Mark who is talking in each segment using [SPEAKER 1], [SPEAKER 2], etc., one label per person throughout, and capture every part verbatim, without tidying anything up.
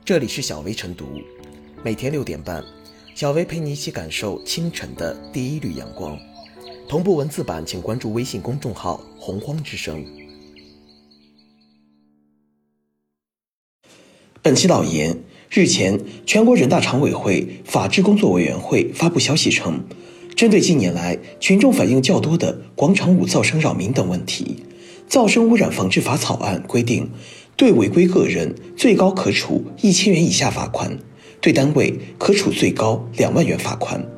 [SPEAKER 1] 这里是小薇晨读，每天六点半，小薇陪你一起感受清晨的第一缕阳光。同步文字版请关注微信公众号洪荒之声。本期导言：日前，全国人大常委会法制工作委员会发布消息称，针对近年来群众反映较多的广场舞噪声扰民等问题，噪声污染防治法草案规定，对违规个人最高可处一千元以下罚款，对单位可处最高两万元罚款。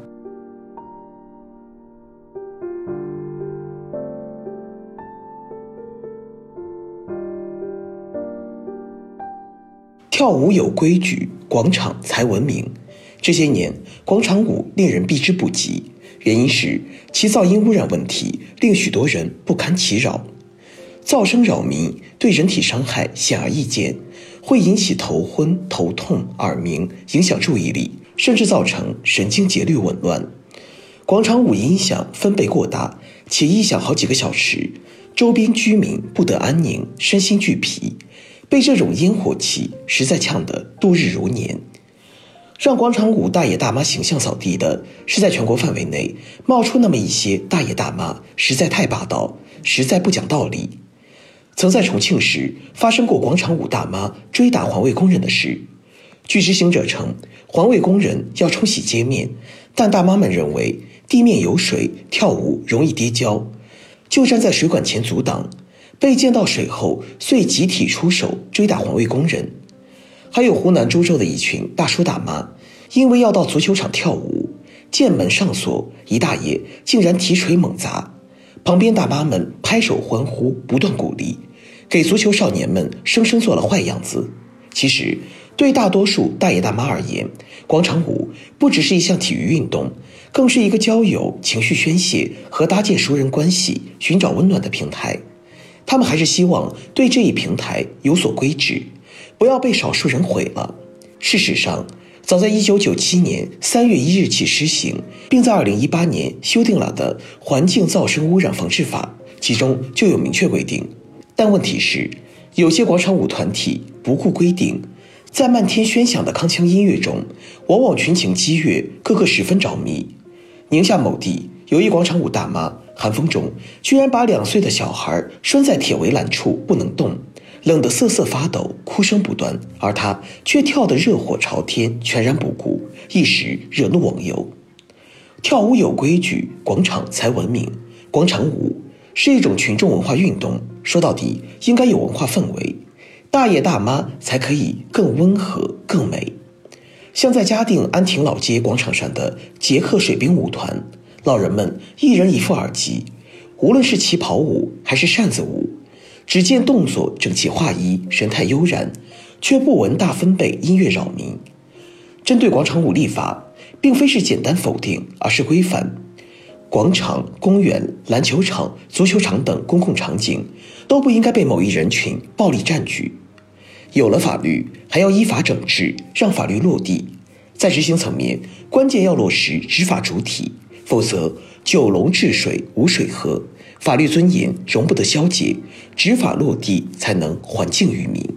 [SPEAKER 1] 跳舞有规矩，广场才文明。这些年，广场舞令人避之不及，原因是其噪音污染问题令许多人不堪其扰。噪声扰民对人体伤害显而易见，会引起头昏、头痛、耳鸣，影响注意力，甚至造成神经节律紊乱。广场舞音响分贝过大，且一响好几个小时，周边居民不得安宁，身心俱疲，被这种烟火气实在呛得度日如年。让广场舞大爷大妈形象扫地的是在全国范围内冒出那么一些大爷大妈，实在太霸道，实在不讲道理。曾在重庆时发生过广场舞大妈追打环卫工人的事。据知情者称，环卫工人要冲洗街面，但大妈们认为地面有水，跳舞容易跌跤，就站在水管前阻挡，被溅到水后遂集体出手追打环卫工人。还有湖南株洲的一群大叔大妈，因为要到足球场跳舞，见门上锁，一大爷竟然提锤猛砸，旁边大妈们拍手欢呼，不断鼓励，给足球少年们生生做了坏样子。其实对大多数大爷大妈而言，广场舞不只是一项体育运动，更是一个交友、情绪宣泄和搭建熟人关系、寻找温暖的平台。他们还是希望对这一平台有所规制，不要被少数人毁了。事实上，早在一九九七年三月一日起施行，并在二零一八年修订了的《环境噪声污染防治法》，其中就有明确规定。但问题是，有些广场舞团体不顾规定，在漫天喧响的铿锵音乐中，往往群情激越，个个十分着迷。宁夏某地有一广场舞大妈，寒风中居然把两岁的小孩拴在铁围栏处不能动，冷得瑟瑟发抖，哭声不断，而她却跳得热火朝天，全然不顾，一时惹怒网友。跳舞有规矩，广场才文明。广场舞是一种群众文化运动，说到底应该有文化氛围，大爷大妈才可以更温和更美。像在嘉定安亭老街广场上的捷克水兵舞团，老人们一人一副耳机，无论是旗袍舞还是扇子舞，只见动作整齐划一，神态悠然，却不闻大分贝音乐扰民。针对广场舞立法，并非是简单否定，而是规范。广场、公园、篮球场、足球场等公共场景都不应该被某一人群暴力占据。有了法律，还要依法整治，让法律落地。在执行层面，关键要落实执法主体，否则九龙治水无水喝，法律尊严容不得消解，执法落地才能还敬于民。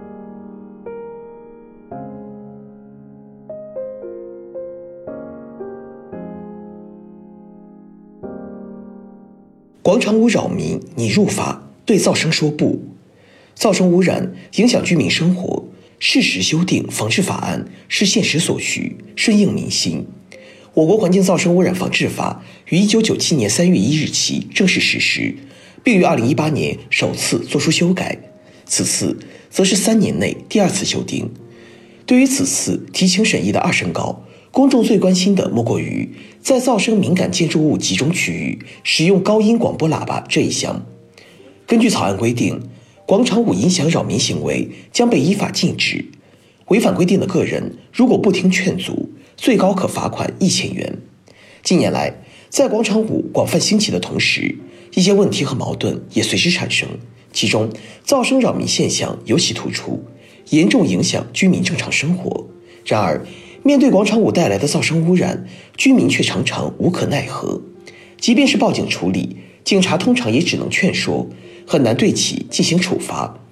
[SPEAKER 1] 广场舞扰民，拟入法，对噪声说不。噪声污染影响居民生活，适时修订防治法案是现实所需，顺应民心。我国环境噪声污染防治法于一九九七年三月一日起正式实施，并于二零一八年首次作出修改，此次则是三年内第二次修订。对于此次提请审议的二审稿，公众最关心的莫过于在噪声敏感建筑物集中区域使用高音广播喇叭这一项。根据草案规定，广场舞音响扰民行为将被依法禁止，违反规定的个人如果不听劝阻，最高可罚款一千元。近年来，在广场舞广泛兴起的同时，一些问题和矛盾也随之产生，其中噪声扰民现象尤其突出，严重影响居民正常生活。然而，面对广场舞带来的噪声污染，居民却常常无可奈何。即便是报警处理，警察通常也只能劝说，很难对其进行处罚。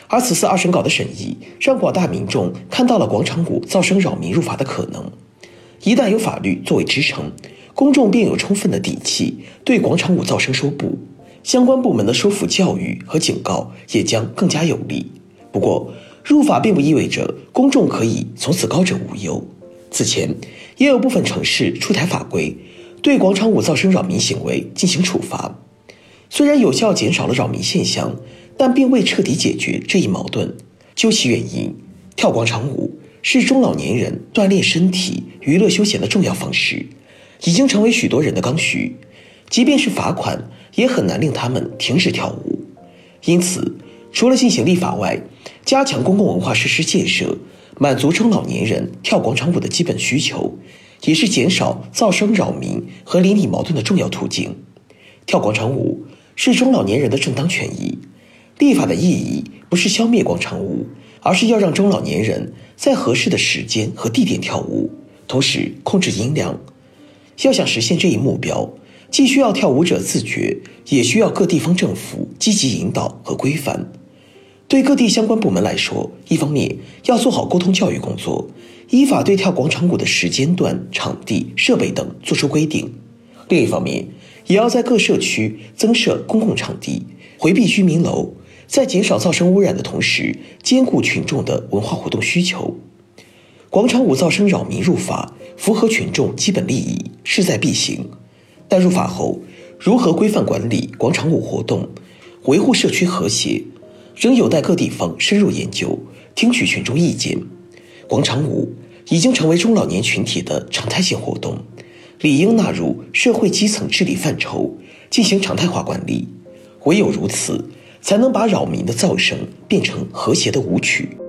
[SPEAKER 1] 而此次二审稿的审议，让广大民众看到了广场舞噪声扰民入法的可能。一旦有法律作为支撑，公众便有充分的底气对广场舞噪声说不，相关部门的说服教育和警告也将更加有力。不过，入法并不意味着公众可以从此高枕无忧。此前，也有部分城市出台法规，对广场舞噪声扰民行为进行处罚。虽然有效减少了扰民现象，但并未彻底解决这一矛盾。究其原因，跳广场舞是中老年人锻炼身体、娱乐休闲的重要方式，已经成为许多人的刚需。即便是罚款，也很难令他们停止跳舞。因此，除了进行立法外，加强公共文化设施建设，满足中老年人跳广场舞的基本需求，也是减少噪声扰民和邻里矛盾的重要途径。跳广场舞是中老年人的正当权益，立法的意义不是消灭广场舞，而是要让中老年人在合适的时间和地点跳舞，同时控制音量。要想实现这一目标，既需要跳舞者自觉，也需要各地方政府积极引导和规范。对各地相关部门来说，一方面要做好沟通教育工作，依法对跳广场舞的时间段、场地、设备等作出规定；另一方面，也要在各社区增设公共场地，回避居民楼，在减少噪声污染的同时，兼顾群众的文化活动需求。广场舞噪声扰民入法，符合群众基本利益，势在必行。但入法后，如何规范管理广场舞活动，维护社区和谐，仍有待各地方深入研究，听取群众意见。广场舞已经成为中老年群体的常态性活动，理应纳入社会基层治理范畴，进行常态化管理。唯有如此，才能把扰民的噪声变成和谐的舞曲。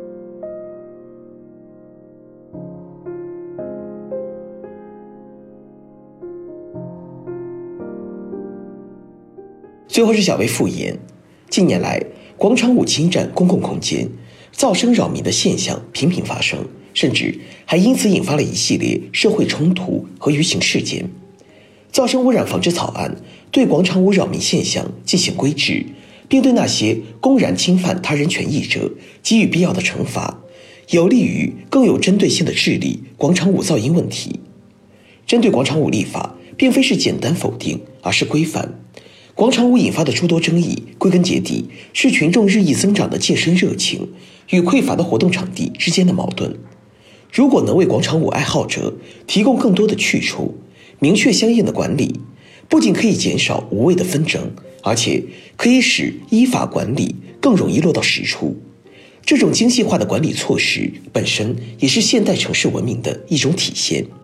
[SPEAKER 1] 最后是小微复言，近年来，广场舞侵占公共空间、噪声扰民的现象频频发生，甚至还因此引发了一系列社会冲突和舆情事件。噪声污染防治草案对广场舞扰民现象进行规制，并对那些公然侵犯他人权益者给予必要的惩罚，有利于更有针对性地治理广场舞噪音问题。针对广场舞立法，并非是简单否定，而是规范。广场舞引发的诸多争议，归根结底是群众日益增长的健身热情与匮乏的活动场地之间的矛盾。如果能为广场舞爱好者提供更多的去处，明确相应的管理，不仅可以减少无谓的纷争，而且可以使依法管理更容易落到实处。这种精细化的管理措施本身也是现代城市文明的一种体现。